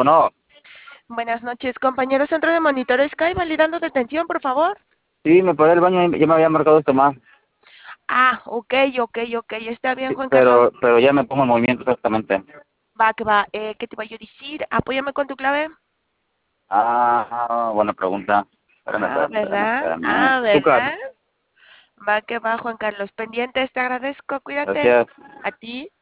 Bueno, Buenas noches, compañero centro de monitor Sky, validando detención, por favor. sí, me paré al baño y ya me había marcado esto más, Ah, ok, está bien, sí, Juan pero, Carlos. pero ya me pongo en movimiento exactamente. Va, que va. ¿Qué te voy a decir? Apóyame con tu clave. Buena pregunta. Espérame, Ah, espérame, espérame, ¿verdad? espérame. Ah, Azúcar, ¿verdad? Va, que va, Juan Carlos. Pendientes, te agradezco, cuídate. gracias. A ti.